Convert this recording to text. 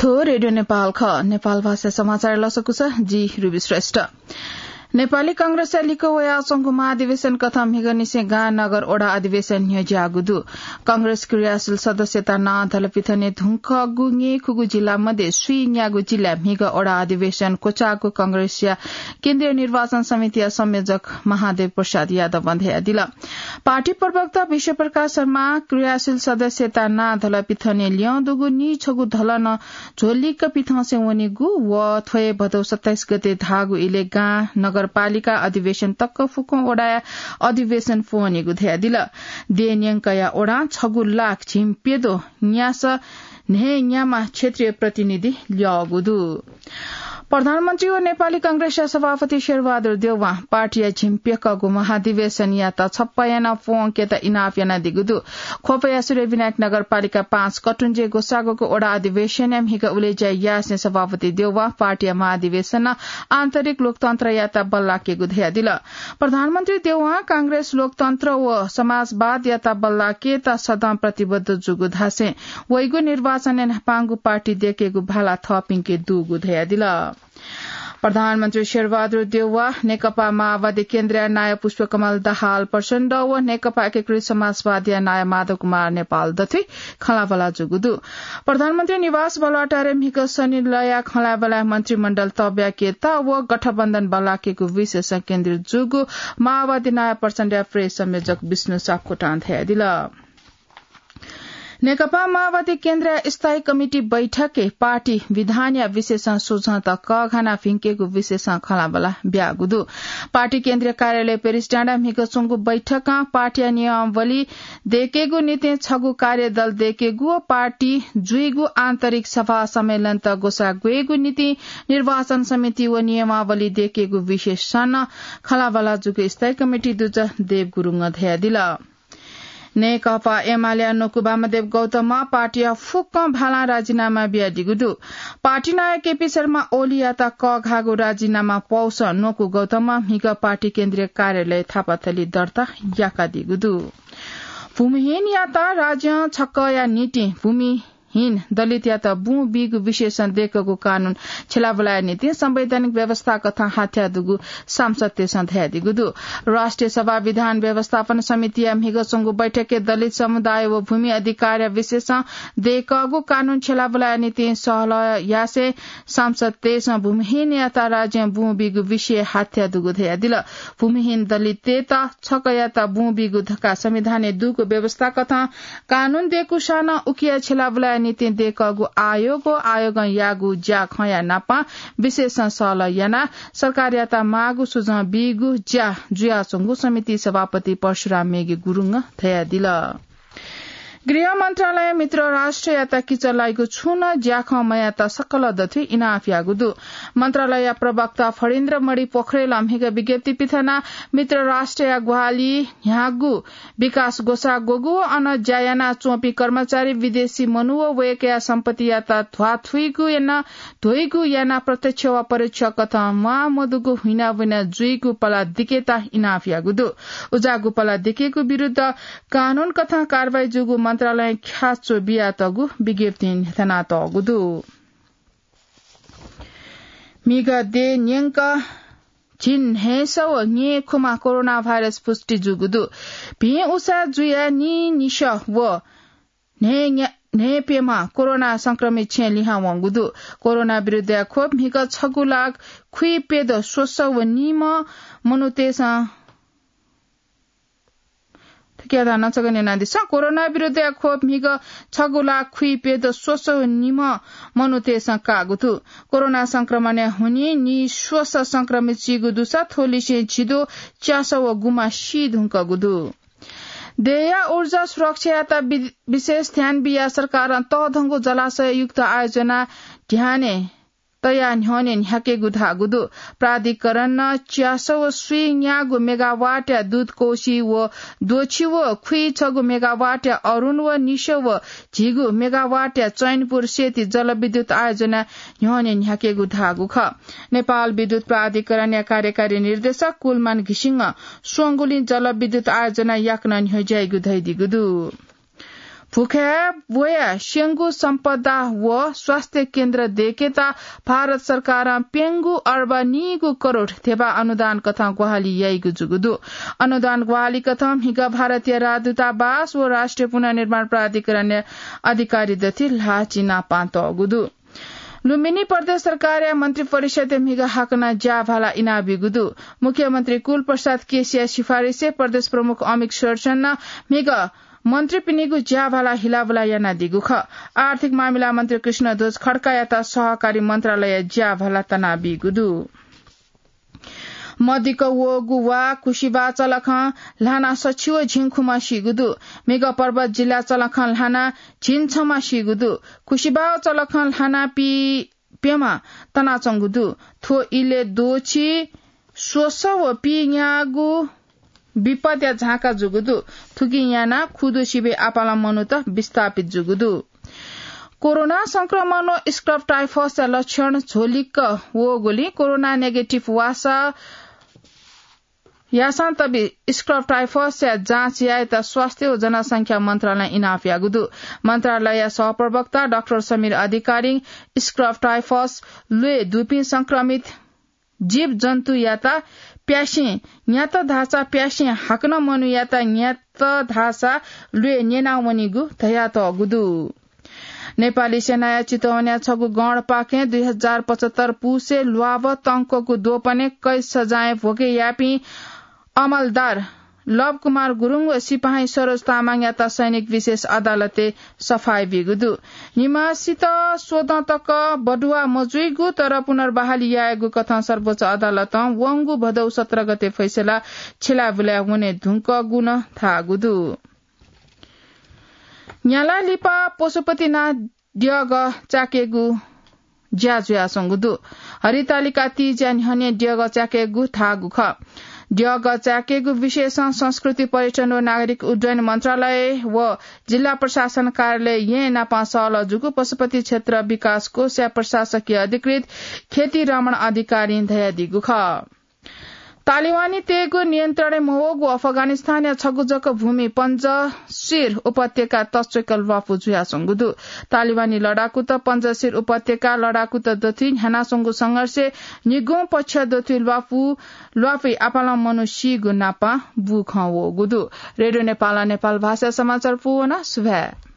थो रेडियो नेपाल ख नेपाल भाषा समाचार लसकुछ जी रुबी श्रेष्ठ नेपाली कांग्रेस लिको वया संघ महाधिवेशन कथा मिगनिसे गा नगर ओडा अधिवेशन न्यजागुदु कांग्रेस क्रियाशील सदस्यता ना धलपिथने धुंख गुङे खुगु जिल्ला मध्ये सुइन्यागु जिल्ला मिग ओडा अधिवेशन कोचाको कांग्रेसिया केन्द्रीय निर्वाचन समिति संयोजक महादेव प्रसाद यादव बन्धे दिल पार्टी प्रवक्ता विश्व प्रकाश शर्मा क्रियाशील सदस्यता ना धलपिथने ल्याउँदुगु नि छगु धलन झोलिक पिथसे वनिगु व थ्वे भदौ 27 गते धागु इले गा नगर पालिका अधिवेशन तक्क फुको ओडा अधिवेशन फोनेगु ध्या दिल देन्यंकया ओडा 6 लाख छिम्पेदो न्यास ने न्यामा क्षेत्रीय प्रतिनिधि ल्यागुदु प्रधानमन्त्री ओ नेपाली कांग्रेस सभापति शेरबहादुर देउवा पार्टी झिम्पेकगु महाधिवेशन याता छप्पयाना फोंकेता इनाफ याना दिगुदु खोपया सुरे विनायक नगरपालिका 5 कटुन्जे गोसागोको ओडा अधिवेशन हिग उलेजा यास्ने सभापति देउवा पार्टी महाधिवेशन आन्तरिक लोकतन्त्र याता बल्लाकेगु ध्या दिल प्रधानमन्त्री देउवा कांग्रेस लोकतन्त्र व समाजवाद याता बल्लाकेता सदा प्रतिबद्ध जुगु धासे वैगु निर्वाचन नेपांगु पार्टी देकेगु भाला थपिङके दुगु ध्या दिल प्रधानमन्त्री शेरबहादुर देउवा नेकपा माओवादी केन्द्रीय नायक पुष्पकमल दाहाल प्रचण्ड व नेकपा एकीकृत समाजवादी नायक माधव कुमार नेपाल दथि खलाबला जुगुदु प्रधानमन्त्री निवास बलवाटारे मिक शनि लया खलाबला मन्त्रीमण्डल तब्या केता व गठबन्धन बलाकेको विशेष केन्द्रित जुगु माओवादी नायक प्रचण्ड प्रेस संयोजक विष्णु सापकोटा दिल नेकपा माओवादी केन्द्रीय स्थायी कमिटी बैठके पार्टी विधान या विशेष सुझाव कघाना फिंकेको विशेष खलाबला ब्यागुदु पार्टी केन्द्रीय कार्यालय पेरिस डाँडा मिकचुङको बैठकमा पार्टी नियमावली देकेगु नीति छगु कार्यदल देकेगु पार्टी जुइगु आन्तरिक सभा सम्मेलन त गोसा गुएगु नीति निर्वाचन समिति व नियमावली देकेगु विशेषण खलाबला जुगु स्थायी कमिटी दुज देव गुरुङ ध्या दिल नेकपा एमाले नोकु वामदेव गौतम पार्टी फुक्क भाला राजीनामा बियादिगुदु पार्टी नायक केपी शर्मा ओलियाता क घागु राजीनामा पौस नोकु गौतम मिग पार्टी केन्द्रीय कार्यालय थापाथली दर्ता याका दिगुदु भूमिहीन याता राज्य छक्क या नीति भूमिहीन दलित याता बु बिगु विशेषण देकगु कानून छेलाबला नीति संवैधानिक व्यवस्था कथा हाथ्या दुगु सांसद तेसन ध्या दिगुदु राष्ट्रिय सभा विधान व्यवस्थापन समिति मिगसंगु बैठके दलित समुदाय व भूमि अधिकार विशेषण देकगु कानून छेलाबला नीति सहल यासे सांसद तेस भूमिहीन याता राज्य बु बिगु विषय हाथ्या दुगु ध्या दिल भूमिहीन दलित तेता छक याता बु बिगु धक्का संविधान दुगु व्यवस्था कथा कानून देकु साना उकिया छेलाबला नीति देकगु आयोग यागु ज्या खया नापा विशेष सल याना सरकार याता मागु सुझाव बिगु ज्या जुया चंगु समिति सभापति परशुराम मेगी गुरुङ थया दिल गृह मन्त्रालय मित्र राष्ट्र याता किचलाइको छुन ज्याख मयाता सकल दथि इनाफ यागुदु मन्त्रालय प्रवक्ता फणीन्द्र मणि पोखरेल अम्हिग विज्ञप्ति पिथना मित्र राष्ट्र या गुहाली ह्यागु विकास गोसा गोगु अन ज्यायाना चोपी कर्मचारी विदेशी मनुव वेकया सम्पत्ति याता ध्वाथुइगु याना धोइगु याना प्रत्यक्ष वा परोक्ष कथा मा मदुगु हुइना विना जुइगु पला दिकेता इनाफ यागुदु उजागु पला दिकेको विरुद्ध कानून कथा कारबाही जुगु मन्त्रालय ख्याचो बिया तगु विज्ञप्ति थना तगुदु मिगा दे न्यंक जिन हेसो nye खुमा कोरोना भाइरस पुष्टि जुगुदु भि उसा जुया नि निश व ने पेमा कोरोना संक्रमित छे लिहा वंगुदु कोरोना विरुद्ध खोप मिग 6 लाख खुइ पेद सोस व निम मनुतेसा केदा नचगने नादिस कोरोना विरुद्ध खोप मिग 6 लाख खुइ पेद सोस निम मनुतेस कागुतु कोरोना संक्रमण हुने नि सोस संक्रमित चिगुदु स थोलिसे छिदो च्यास व गुमा सिधुंक गुदु देया ऊर्जा सुरक्षा याता विशेष ध्यान बिया सरकार तहधंगो जलाशय युक्त आयोजना ध्याने तया न्ह्यने न्ह्याके गुधा गुदु प्राधिकरण च्यासो सुई न्यागु मेगावाट दूध कोशी व दोछि व खुइ 6 मेगावाट अरुण व निशो व झिगु मेगावाट चैनपुर सेती जलविद्युत आयोजना न्ह्यने न्ह्याके गुधा गुख नेपाल विद्युत प्राधिकरण या कार्यकारी निर्देशक कुलमान घिसिङ सोंगुली जलविद्युत आयोजना याक्न न्ह्यजाइ गुधै दिगुदु फुखे वया शेंगु सम्पदा व स्वास्थ्य केन्द्र देकेता भारत सरकार पेंगु अर्ब नीगु करोड़ थेबा अनुदान कथा ग्वाहाली याइगु जुगुदु अनुदान ग्वाहाली कथा हिगा भारतीय राजदूतावास व राष्ट्रिय पुनर्निर्माण प्राधिकरण अधिकारी दथि लाचिना पान्त गुदु लुम्बिनी प्रदेश सरकार मंत्री परिषद मिगा हाकना ज्या भाला इना बिगुदु मुख्यमंत्री कुल प्रसाद केसिया सिफारिशे प्रदेश प्रमुख अमित शेरचन मिगा मन्त्री पिनिगु ज्या भाला हिलाबला याना दिगुख आर्थिक मामिला मन्त्री कृष्ण ध्वज खड्का याता सहकारी मन्त्रालय ज्या भाला तना बिगुदु मदिक वो गुवा कुशिबा चलख लाना सचिव झिङखुमा सिगुदु मेगा पर्वत जिल्ला चलख लाना झिन्छमा सिगुदु कुशिबा चलख लाना पेमा तना चंगुदु थो इले दोची सोस व पियागु विपद या झाका जुगुदु थुकी याना खुदु शिबे आपाला मनु त विस्थापित जुगुदु कोरोना संक्रमण स्क्रब टाइफस लक्षण झोलिक वो गोली कोरोना नेगेटिभ वासा यासान तबी स्क्रब टाइफस या जाँच या त स्वास्थ्य व जनसंख्या मन्त्रालय इनाफ यागुदु मन्त्रालय सहप्रवक्ता doctor Samir Adhikari scrub typhus लुए दुपी संक्रमित जीव जन्तु याता प्यासी न्यात धासा प्यासी हाक्न मनु याता न्यात धासा लुए नेनावनिगु धयात गुदु नेपाली सेना चितवन्या छगु गण पाके 2075 पुसे ल्वाव तंकको दोपने कैद सजाय भोगे यापी अमलदार लव कुमार गुरुङ व सिपाही सरोज तामाङ याता सैनिक विशेष अदालते सफाई बिगुदु निमासित सोधतक बडुवा मजुइगु तर पुनर्बहाली यागु कथा सर्वोच्च अदालत वंगु भदौ 17 गते फैसला छिलाबुला हुने धुंक गुण थागुदु न्याला लिपा पशुपतिनाथ ड्यग चाकेगु ज्याजुया संगुदु हरितालिका ती ज्यान हने ड्यग चाकेगु थागु ख ड्यग चाकेगु विशेष संस्कृति पर्यटन व नागरिक उड्डयन मन्त्रालय व जिल्ला प्रशासन कार्यालय ये नापा सहलजुगु पशुपति क्षेत्र विकास कोष या प्रशासकीय अधिकृत खेती रमण अधिकारी धया दिगु ख तालिबानी तेगु नियन्त्रण मोगु अफगानिस्तान या छगुजक भूमि पञ्जशिर उपत्यका तस्ट्रेकल वाफु जुया संगुदु तालिबानी लडाकु त पञ्जशिर उपत्यका लडाकु त दथि ह्यानासंगु संघर्ष निगो पक्ष दथि ल्वाफे आपाला मनुष्य गुनापा बुख वो गुदु रेडियो नेपाल नेपाल भाषा समाचार पुवना सुभा